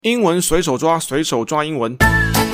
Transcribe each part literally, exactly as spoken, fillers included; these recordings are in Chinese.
英文随手抓，随手抓英文。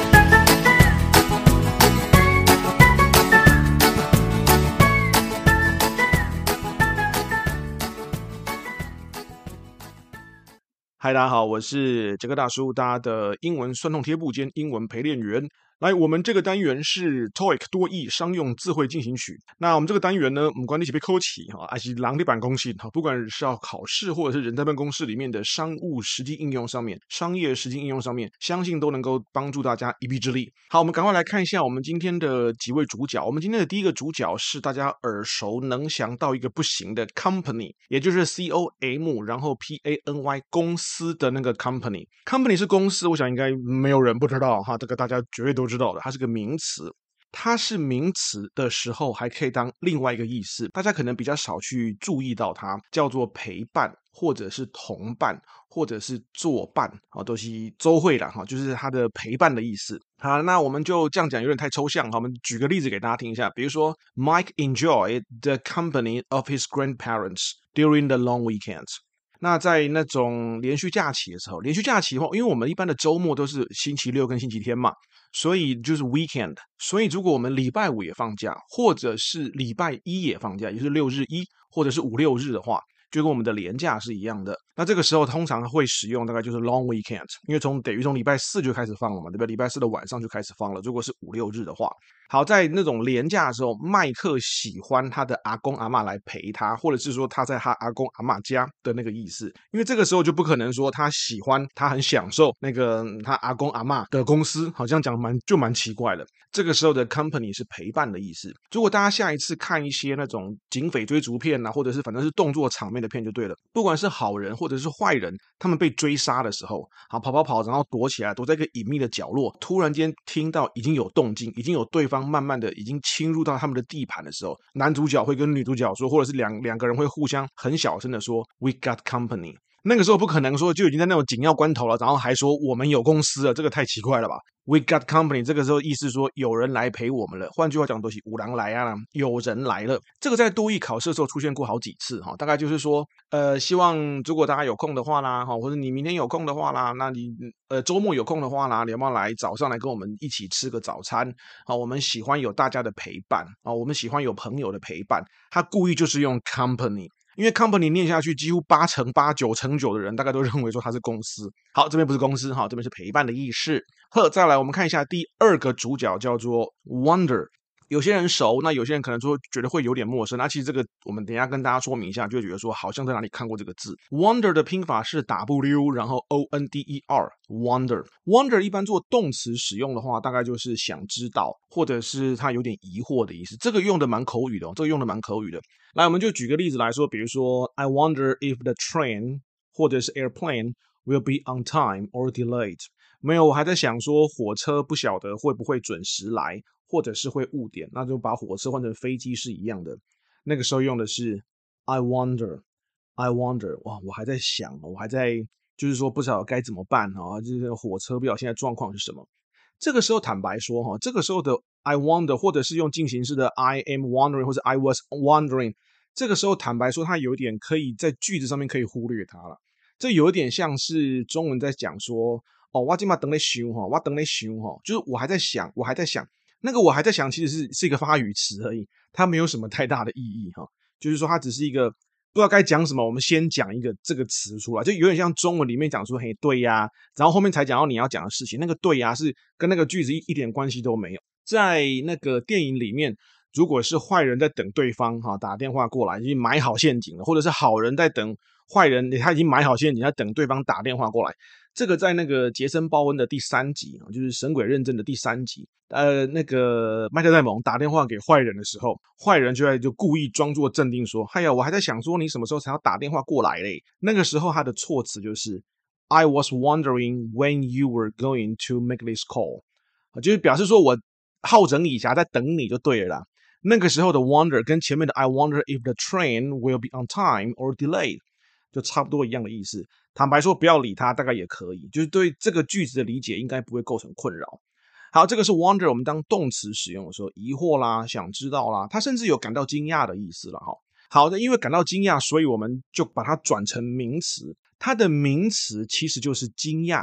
嗨，大家好，我是杰克大叔，大家的英文酸痛贴布兼英文陪练员。来，我们这个单元是 T O E I C 多益商用智慧进行曲。那我们这个单元呢，我们管理起被扣起哈，还是狼的办公室哈，不管是要考试或者是人在办公室里面的商务实际应用上面，商业实际应用上面，相信都能够帮助大家一臂之力。好，我们赶快来看一下我们今天的几位主角。我们今天的第一个主角是大家耳熟能详到一个不行的 company， 也就是 C O M 然后 P A N Y 公司的那个 company。company 是公司，我想应该没有人不知道哈，这个大家绝对都知道的，它是个名词。它是名词的时候，还可以当另外一个意思，大家可能比较少去注意到它，叫做陪伴，或者是同伴，或者是作伴啊，都是周会啦哈，就是它的陪伴的意思。好，那我们就这样讲有点太抽象，好，我们举个例子给大家听一下，比如说 Mike enjoyed the company of his grandparents during the long weekends。那在那种连续假期的时候，连续假期的话，因为我们一般的周末都是星期六跟星期天嘛，所以就是 weekend。所以如果我们礼拜五也放假，或者是礼拜一也放假，也就是六日一或者是五六日的话，就跟我们的连假是一样的。那这个时候通常会使用大概就是 long weekend， 因为从等于从礼拜四就开始放了嘛，对不对？礼拜四的晚上就开始放了。如果是五六日的话，好，在那种连假的时候，麦克喜欢他的阿公阿嬷来陪他，或者是说他在他阿公阿嬷家的那个意思。因为这个时候就不可能说他喜欢，他很享受那个他阿公阿嬷的公司，好像讲蛮就蛮奇怪的。这个时候的 company 是陪伴的意思。如果大家下一次看一些那种警匪追逐片啊，或者是反正是动作场面的片就对了，不管是好人或者是坏人，他们被追杀的时候，好跑跑跑，然后躲起来，躲在一个隐秘的角落，突然间听到已经有动静，已经有对方慢慢的已经侵入到他们的地盘的时候，男主角会跟女主角说，或者是两两个人会互相很小声的说 We got company。那个时候不可能说就已经在那种紧要关头了，然后还说我们有公司了，这个太奇怪了吧。We got company 这个时候意思说有人来陪我们了，换句话讲都是有人来啊，有人来了。这个在多益考试的时候出现过好几次哈，大概就是说呃，希望如果大家有空的话啦，或者你明天有空的话啦，那你呃周末有空的话啦，你要不要来早上来跟我们一起吃个早餐啊？我们喜欢有大家的陪伴啊，我们喜欢有朋友的陪伴。他故意就是用 company。因为 company 念下去，几乎八成八、九成九的人大概都认为说它是公司。好，这边不是公司哈，这边是陪伴的意识。呵，再来我们看一下第二个主角叫做 Wonder。有些人熟，那有些人可能说觉得会有点陌生。那其实这个我们等一下跟大家说明一下，就会觉得说好像在哪里看过这个字。Wonder 的拼法是 W， 然后 O N D E R。Wonder，Wonder 一般做动词使用的话，大概就是想知道，或者是他有点疑惑的意思。这个用的蛮口语的、哦，这个用的蛮口语的。来，我们就举个例子来说，比如说 I wonder if the train 或者是 airplane will be on time or delayed。没有，我还在想说火车不晓得会不会准时来，或者是会误点，那就把火车换成飞机是一样的。那个时候用的是 I wonder， I wonder， 哇，我还在想，我还在就是说不知道该怎么办啊，就是火车不知道现在状况是什么。这个时候坦白说哈，这个时候的 I wonder 或者是用进行式的 I am wondering 或者 I was wondering， 这个时候坦白说它有点可以在句子上面可以忽略它了。这有点像是中文在讲说哦，我今嘛等在想哈，我等在想哈，就是我还在想，我还在想，那个我还在想，其实是是一个发语词而已，它没有什么太大的意义哈。就是说它只是一个不知道该讲什么，我们先讲一个这个词出来，就有点像中文里面讲说嘿对呀，然后后面才讲到你要讲的事情，那个对呀是跟那个句子一一点关系都没有。在那个电影里面，如果是坏人在等对方哈打电话过来，已经埋好陷阱了，或者是好人在等坏人，他已经埋好陷阱，在等对方打电话过来。这个在那个杰森·鲍恩的第三集，就是神鬼认证的第三集，呃，那个麦特戴蒙打电话给坏人的时候，坏人就在就故意装作镇定说：“哎呀，我还在想说你什么时候才要打电话过来嘞。”那个时候他的措辞就是 "I was wondering when you were going to make this call"， 就是表示说我好整以暇在等你就对了啦。那个时候的 wonder 跟前面的 I wonder if the train will be on time or delayed 就差不多一样的意思。坦白说不要理他大概也可以，就是对这个句子的理解应该不会构成困扰。好，这个是 wonder 我们当动词使用的时候，疑惑啦，想知道啦，它甚至有感到惊讶的意思了哈。好的，因为感到惊讶，所以我们就把它转成名词。它的名词其实就是惊讶，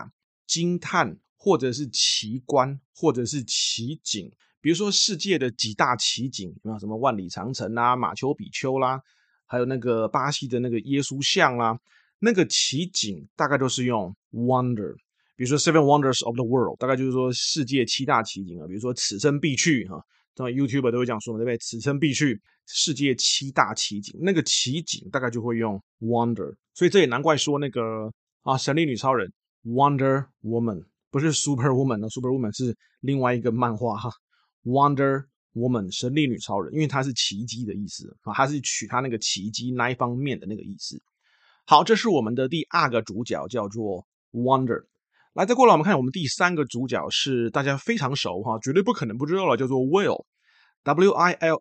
惊叹或者是奇观或者是奇景。比如说世界的几大奇景，有没有什么万里长城啦、马丘比丘啦，还有那个巴西的那个耶稣像啦，那个奇景大概都是用 wonder。比如说 Seven Wonders of the World， 大概就是说世界七大奇景啊，比如说此生必去哈，当然 YouTuber 都会这样说嘛，对不对？此生必去，世界七大奇景，那个奇景大概就会用 wonder， 所以这也难怪说那个啊，神力女超人 Wonder Woman 不是 Super Woman 哦 ，Super Woman 是另外一个漫画哈 ，Wonder Woman 神力女超人，因为它是奇迹的意思啊，它是取它那个奇迹那一方面的那个意思。好，这是我们的第二个主角，叫做 Wonder。来，再过来我们看我们第三个主角是大家非常熟哈，绝对不可能不知道了，叫做 Will，W I L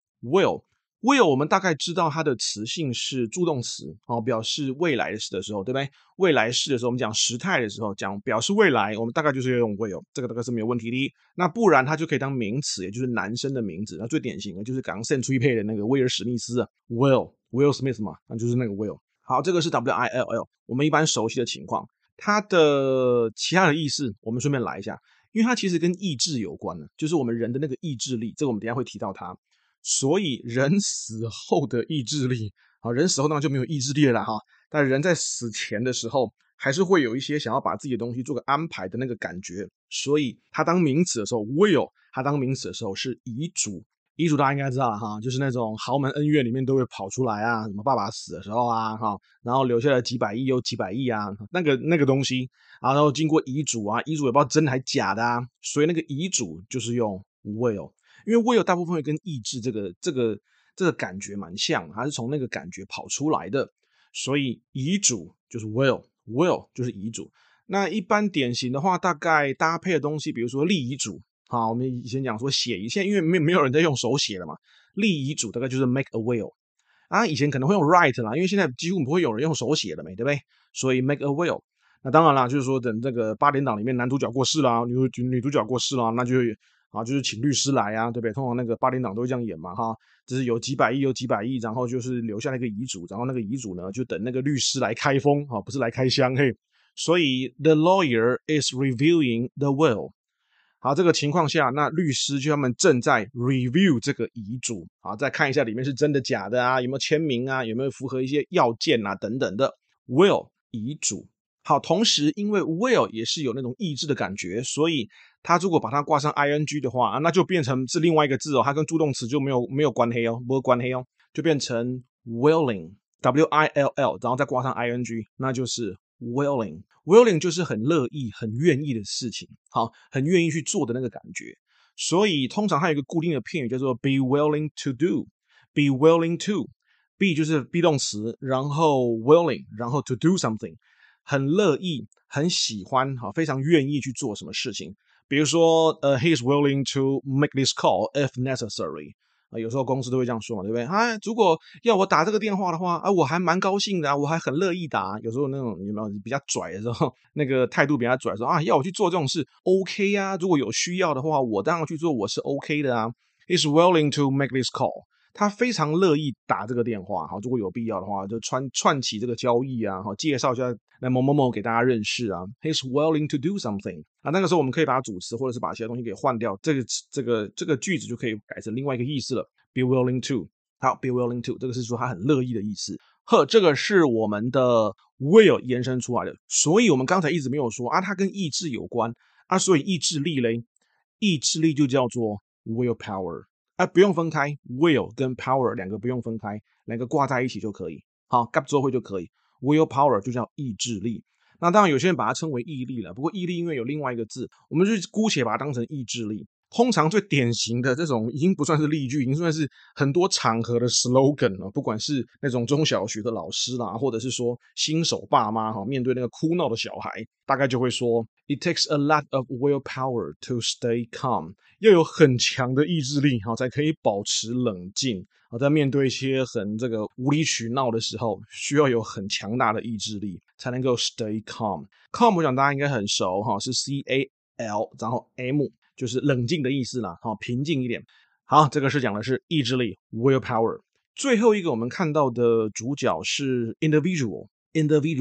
L，Will。Will 我们大概知道它的词性是助动词哦，表示未来的事的时候，对不对？未来式的时候，我们讲时态的时候，讲表示未来，我们大概就是要用 Will， 这个大概是没有问题的。那不然它就可以当名词，也就是男生的名字。那最典型的就是刚刚圣崔配的那个威尔史密斯啊 ，Will Will Smith 嘛，那就是那个 Will。好，这个是 W I L L， 我们一般熟悉的情况。它的其他的意思，我们顺便来一下，因为它其实跟意志有关的，就是我们人的那个意志力，这个我们等一下会提到它。所以人死后的意志力，啊，人死后当然就没有意志力了啦哈，但人在死前的时候，还是会有一些想要把自己的东西做个安排的那个感觉。所以它当名词的时候 ，will， 它当名词的时候是遗嘱。遗嘱大家应该知道了哈，就是那种豪门恩怨里面都会跑出来啊，什么爸爸死的时候啊，哈，然后留下了几百亿又几百亿啊，那个那个东西，然后经过遗嘱啊，遗嘱也不知道真还假的啊，所以那个遗嘱就是用 will， 因为 will 大部分会跟意志这个这个这个感觉蛮像，它是从那个感觉跑出来的，所以遗嘱就是 will，will 就是遗嘱。那一般典型的话，大概搭配的东西，比如说立遗嘱。好，我们以前讲说写一，现在因为没没有人在用手写了嘛，立遗嘱大概就是 make a will 啊，以前可能会用 write 啦，因为现在几乎不会有人用手写了没，对不对？所以 make a will。那当然啦，就是说等这个八点档里面男主角过世啦，女女主角过世啦，那就啊就是请律师来啊，对不对？通常那个八点档都会这样演嘛，哈，就是有几百亿有几百亿，然后就是留下那个遗嘱，然后那个遗嘱呢就等那个律师来开封啊，不是来开箱嘿。所以 the lawyer is reviewing the will。好，这个情况下，那律师就他们正在 review 这个遗嘱，好，再看一下里面是真的假的啊，有没有签名啊，有没有符合一些要件啊等等的 will 遗嘱。好，同时因为 will 也是有那种意志的感觉，所以他如果把它挂上 ing 的话，啊、那就变成是另外一个字哦，它跟助动词就没有没有关系哦，没有关系哦，就变成 willing W I L L， 然后再挂上 ing， 那就是 willing。willing 就是很乐意、很愿意的事情，好，很愿意去做的那个感觉。所以通常它有一个固定的片语叫做 be willing to do，be willing to，be 就是 be 动词，然后 willing，然后 to do something， 很乐意、很喜欢，好，非常愿意去做什么事情。比如说，呃、uh, ，he is willing to make this call if necessary。啊，有时候公司都会这样说嘛，对不对？啊，如果要我打这个电话的话，啊，我还蛮高兴的啊，我还很乐意打。有时候那种有没有比较拽的时候，那个态度比较拽，说啊，要我去做这种事 ，OK 啊，如果有需要的话，我当然去做，我是 OK 的啊。Is willing to make this call。他非常乐意打这个电话，好，如果有必要的话，就串串起这个交易啊，好，介绍一下来某某某给大家认识啊。He's willing to do something 啊，那个时候我们可以把主词或者是把其他东西给换掉，这个这个这个句子就可以改成另外一个意思了。Be willing to， 好 ，be willing to， 这个是说他很乐意的意思。呵，这个是我们的 will 延伸出来的，所以我们刚才一直没有说啊，它跟意志有关啊，所以意志力嘞，意志力就叫做 willpower。啊，不用分开 ，will 跟 power 两个不用分开，两个挂在一起就可以。好，夹做会就可以。willpower 就叫意志力。那当然有些人把它称为毅力了，不过毅力因为有另外一个字，我们就姑且把它当成意志力。通常最典型的这种已经不算是例句，已经算是很多场合的 slogan 了。不管是那种中小学的老师啦，或者是说新手爸妈哈，面对那个哭闹的小孩，大概就会说 ，It takes a lot of willpower to stay calm。要有很强的意志力哈，才可以保持冷静啊。在面对一些很这个无理取闹的时候，需要有很强大的意志力才能够 stay calm。calm 我想大家应该很熟哈，是 C A L 然后 M。就是冷静的意思啦，好，平静一点。好，这个是讲的是意志力 willpower。最后一个我们看到的主角是 individual，individual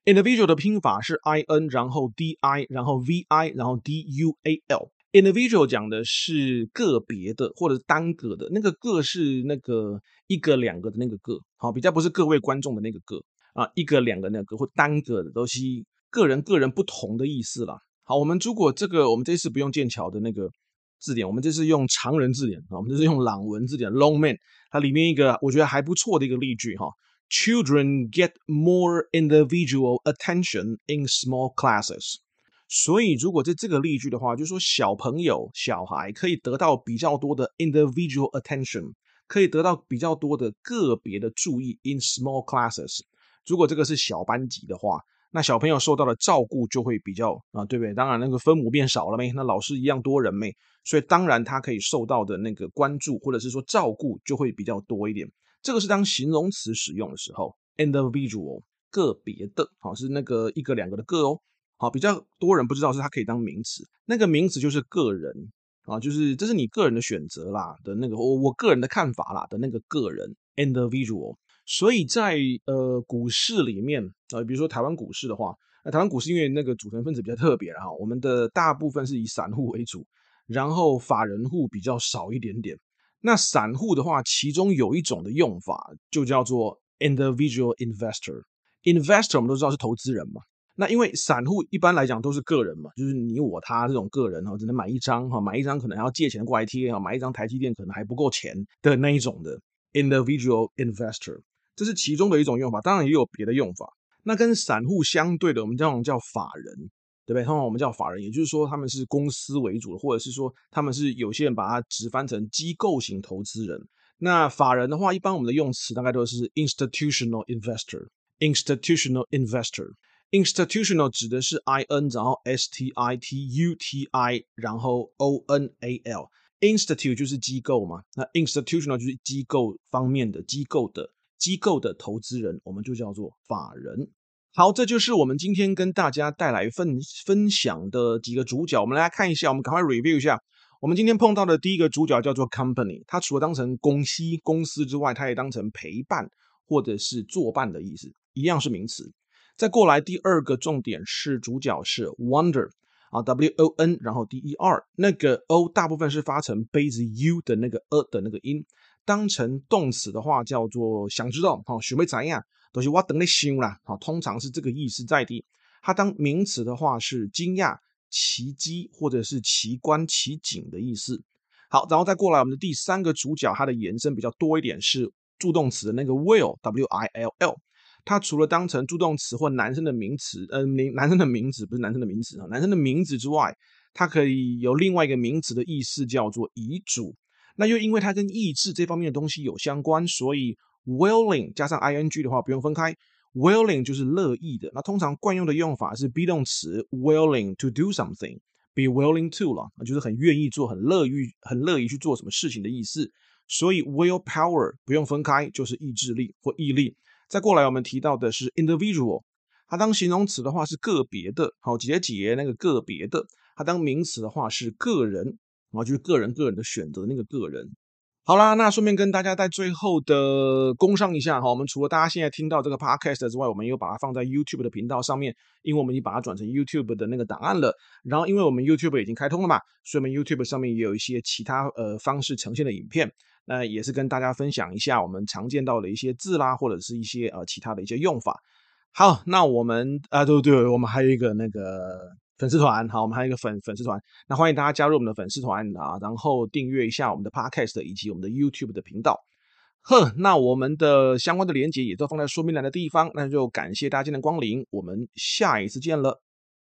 individual 的拼法是 I N 然后 D I 然后 V I 然后 D U A L。individual 讲的是个别的或者是单个的，那个个是那个一个两个的那个个，好，比较不是各位观众的那个个啊，一个两个那个或单个的都是个人个人不同的意思啦。好，我们如果这个我们这次不用剑桥的那个字典，我们这次用常人字典啊，我们这是用朗文字典 Longman， 它里面一个我觉得还不错的一个例句哈。Children get more individual attention in small classes。所以如果在这个例句的话，就是说小朋友小孩可以得到比较多的 individual attention， 可以得到比较多的个别的注意 in small classes。如果这个是小班级的话，那小朋友受到的照顾就会比较啊，对不对？当然那个分母变少了没，那老师一样多人没，所以当然他可以受到的那个关注或者是说照顾就会比较多一点。这个是当形容词使用的时候 individual 个别的，好，是那个一个两个的个哦。好，比较多人不知道是它可以当名词，那个名词就是个人啊，就是这是你个人的选择啦的那个我我个人的看法啦的那个个人 individual。所以在呃股市里面啊、呃，比如说台湾股市的话，那台湾股市因为那个组成分子比较特别哈，我们的大部分是以散户为主，然后法人户比较少一点点。那散户的话，其中有一种的用法就叫做 individual investor。investor 我们都知道是投资人嘛。那因为散户一般来讲都是个人嘛，就是你我他这种个人只能买一张哈，买一张可能还要借钱过来贴哈，买一张台积电可能还不够钱的那一种的 individual investor， 这是其中的一种用法，当然也有别的用法。那跟散户相对的，我们这种叫法人，对不对？通常我们叫法人，也就是说他们是公司为主的，或者是说他们是有些人把它直翻成机构型投资人。那法人的话，一般我们的用词大概都是 institutional investor，institutional investor。institutional 指的是 I N 然后 S T I T U T I 然后 O N A L。 Institute 就是机构嘛，那 institutional 就是机构方面的机构的机构的投资人，我们就叫做法人。好，这就是我们今天跟大家带来分分享的几个主角，我们来看一下，我们赶快 review 一下。我们今天碰到的第一个主角叫做 company， 它除了当成公司公司之外，它也当成陪伴或者是作伴的意思，一样是名词。再过来第二个重点是主角是 wonder 啊 W O N 然后 D E R， 那个 O 大部分是发成杯子 U 的那个 A 的那个音，当成动词的话叫做想知道好想要怎样都是我等你想啦，好，通常是这个意思在的。它当名词的话是惊讶奇迹或者是奇观奇景的意思。好，然后再过来我们的第三个主角，它的延伸比较多一点，是助动词的那个 will W I L L。它除了当成助动词或男生的名词，呃，男生的名字不是男生的名字啊，男生的名字之外，它可以有另外一个名词的意思叫做遗嘱。那又因为它跟意志这方面的东西有相关，所以 willing 加上 ing 的话不用分开 ，willing 就是乐意的。那通常惯用的用法是 be 动词 willing to do something，be willing to 了，就是很愿意做、很乐意、很乐意去做什么事情的意思。所以 willpower 不用分开，就是意志力或毅力。再过来我们提到的是 individual， 它当形容词的话是个别的，好，节节那个个别的。它当名词的话是个人，就是个人个人的选择的那个个人。好啦，那顺便跟大家在最后的工商一下哈，我们除了大家现在听到这个 podcast 之外，我们又把它放在 YouTube 的频道上面，因为我们已经把它转成 YouTube 的那个档案了。然后因为我们 YouTube 已经开通了嘛，所以我们 YouTube 上面也有一些其他呃方式呈现的影片。那也是跟大家分享一下我们常见到的一些字啦，或者是一些呃其他的一些用法。好，那我们啊，对对，我们还有一个那个粉丝团，好，我们还有一个粉粉丝团，那欢迎大家加入我们的粉丝团啊，然后订阅一下我们的 Podcast 以及我们的 YouTube 的频道。呵，那我们的相关的连结也都放在说明栏的地方，那就感谢大家今天的光临，我们下一次见了。